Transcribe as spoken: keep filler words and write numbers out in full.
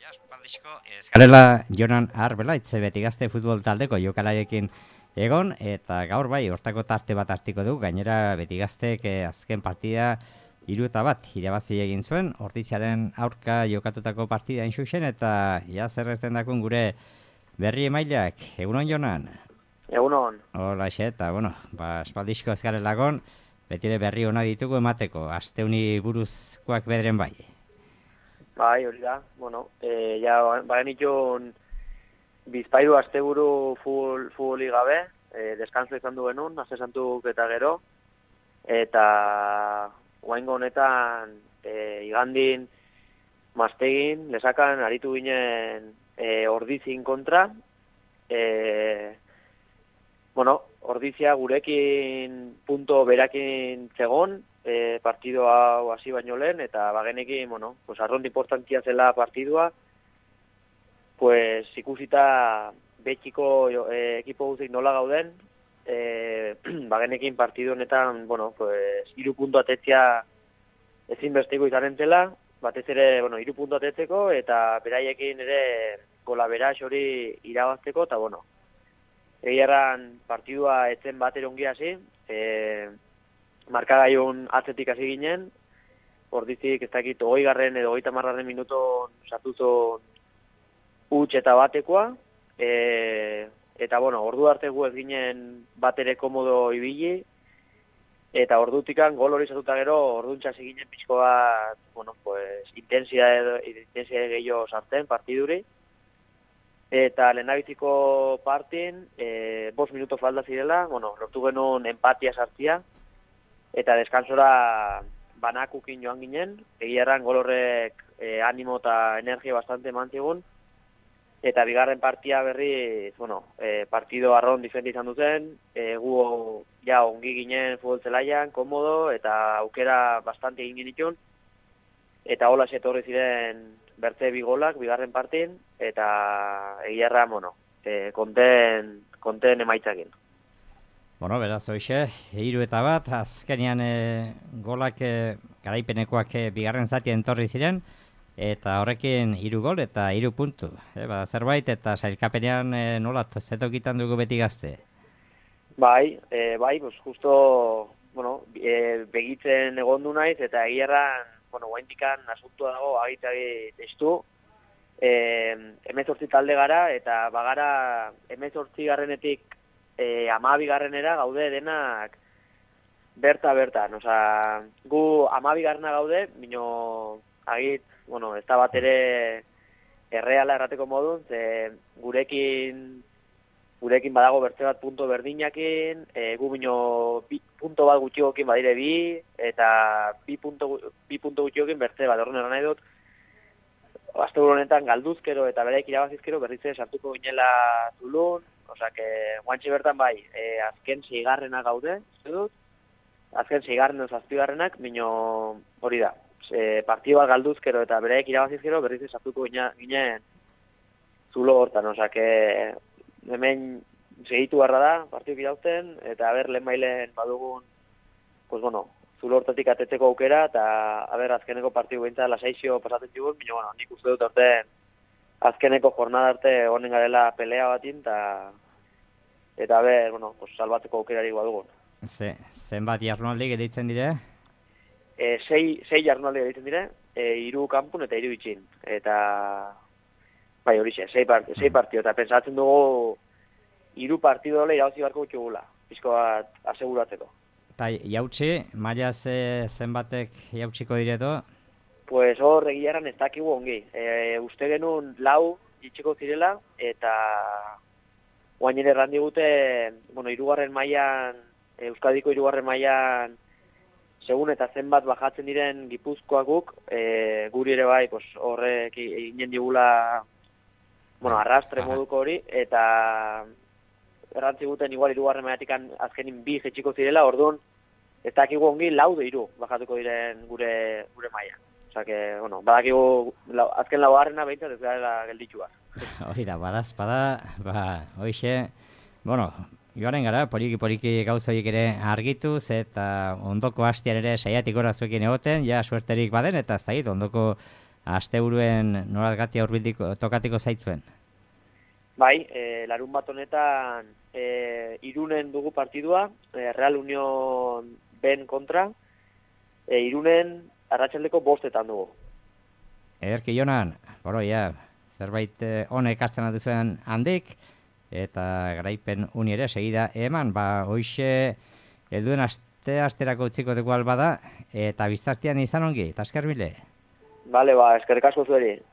aspaldizko eskarela Jonan Arbelaitze beti gazte futbol taldeko jokalarekin egon, eta gaur bai, hortako tarte bat hartiko du, gainera beti gaztek eh, azken partida hiru eta bat irabazi egin zuen, Ordiziaren aurka jokatutako partida inxuxen, eta ja zerretzen dakun gure berri emailak. Egunon, Jonan? Egunon. Hola, xe, eta, bueno, ba, aspaldizko eskarelagon, betire berri hona ditugu emateko, asteuni buruzkoak bedren bai. Bai, hori da, bueno, e, ja, bagen itxun bizpairu asteburu full, fulli gabe, e, deskanso izan du genuen, aste santuk eta gero, eta guaingo honetan e, igandin maztegin, lesakan, aritu ginen e, Ordizin kontra, e, bueno, Ordizia gurekin punto berakin zegon, e, partidoa hau hasi baino lehen, eta bagenekin, bueno, pues arrondi importantia zela partidua, pues ikusita betxiko e, ekipo guzik nola gauden, e, bagenekin partidu honetan, bueno, pues hiru puntu atetzea ezinbesteko izanen zela, batez ere, bueno, hiru puntu atetzeko, eta beraiekin ere gola beraz hori irabazteko, eta bueno, egiarran partidua etzen bat erongi hasi, e, markagaiun atzetik hasi ginen, Ordizik ez dakit hogei garren edo hogeita margarren minuton sartuzon huts eta batekoa, e, eta bueno, ordu arte gu ez ginen bat ere komodo ibili, eta ordutikan gol hori zatuta gero, orduntza hasi ginen pixko bat, bueno, pues, intensia edo, intensia gehiago sartzen partiduri, eta lehendabiziko partin, e, bost minuto falda zirela, bueno, lortu genuen empatia sartzia, eta deskansora banakukin joan ginen, egiarran gol horrek e, animo eta energia bastante eman zigun, eta bigarren partia berri, bueno, e, partido arron diferente izan duten, e, gu ja ongi ginen futbol zelaian, komodo, eta aukera bastante egin genitun, eta hola etorri ziren bertze bi golak, bigarren partin, eta egiarra, bueno, e, konten, konten emaitzakin. Bueno, beraz, hoxe, hiru eta bat, azkenean e, golak e, garaipenekoak e, bigarren zatien torri ziren, eta horrekin hiru gol eta hiru puntu. E, ba, zerbait, eta sailkapenean e, nola zetokitan dugu beti gazte? Bai, e, bai, pues justo, bueno, e, begitzen egondu naiz, eta egiarran, bueno, guaintikan asuntua dago agitari testu, e, emezortzi talde gara, eta bagara emezortzi garrenetik e, amabi garrenera gaude denak berta-bertan. Osa, gu amabi garrena gaude, bino agit, bueno, ez da bat ere erreala errateko modun, ze gurekin gurekin badago bertze bat punto berdinakin, e, gu bino bi, punto bat gutxiokin badire bi, eta bi punto, bi punto gutxiokin bertze bat, horren eran nahi dut, asteburu honetan galduzkero eta bereik irabazizkero berrize sartuko ginela Zulun, osea, que guantxe bertan bai, e, azken seigarrena gaude, ez dut, azken seigarren edo zazpigarrenak, bino hori da, e, partidua galduzkero eta bereik irabazizkero berrize sartuko ginen Zulo hortan, osea, que hemen segitu barra da, partiduk irauten, eta aber lehen bailen badugun, pues bueno, Zulo hortatik atetzeko aukera, eta aber azkeneko partidu bintza lasaizio pasatzen dugun, bino, bueno, nik uste dut orten azkeneko jornada arte honen garela pelea batin, eta eta aber, bueno, pues salbatzeko aukerari badugun. Ze, zenbat jarnaldi geditzen dire? E, sei, sei jarnaldi geditzen dire, e, iru kanpun eta iru itxin, eta bai horixe, sei, part, sei partio, eta pensatzen dugu hiru partido dola irabazi barko gutxugula, pizko bat aseguratzeko. Eta jautsi, maila ze, zenbatek jautsiko direto? Pues hor egiaran ez dakigu ongi. E, uste genuen lau itxiko zirela, eta guainen erran digute, bueno, irugarren mailan, Euskadiko irugarren mailan, segun eta zenbat bajatzen diren Gipuzkoakuk, e, guri ere bai, pues, horrek eginen digula, bueno, arrastre moduko hori, eta errantzi guten igual irugarren mailatik azkenin bi jetxiko zirela, orduan, ez dakigu ongi laude iru bajatuko diren gure gure maila. Osea que, bueno, badakigu lau, azken laugarrena behintzat ez gara gelditxua. Hori da, badaz, bada, ba, hoixe, bueno, joaren gara, poliki-poliki gauza horiek ere argituz, eta ondoko hastian ere saiatik gora zuekin egoten, ja suerterik baden, eta ez da ondoko asteburuen norazgatia urbildiko tokatiko zaitzuen? Bai, e, larun bat honetan e, Irunen dugu partidua, e, Real Union Ben kontra, e, Irunen arratsaldeko bostetan dugu. Ederki Jonan, boro, ja, zerbait honek hartzen aduzuen handik, eta garaipen uni ere segida eman, ba, hoixe helduen aste asterako utziko dugu albada, eta biztartian izan ongi, eta esker mile. Bale, ba, eskerrik asko zueri.